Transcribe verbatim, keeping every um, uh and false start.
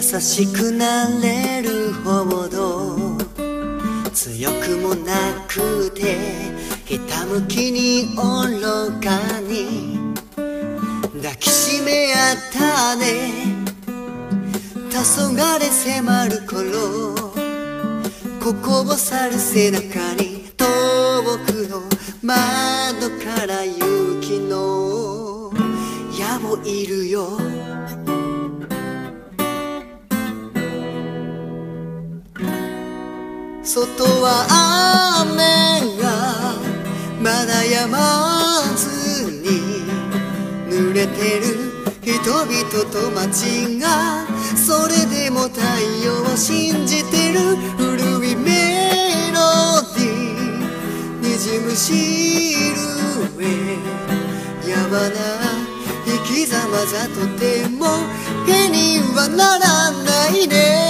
しくなれるほど強くもなくてひたむきに愚かに抱きしめ合ったね。黄昏迫る頃ここを去る背中に遠くの窓から雪の矢をいるよ。外は雨がまだ止まずに濡れてる人々と街がそれでも太陽を信じてる。古いメロディーにじむシルエットやわな生き様じゃとても絵にはならないね。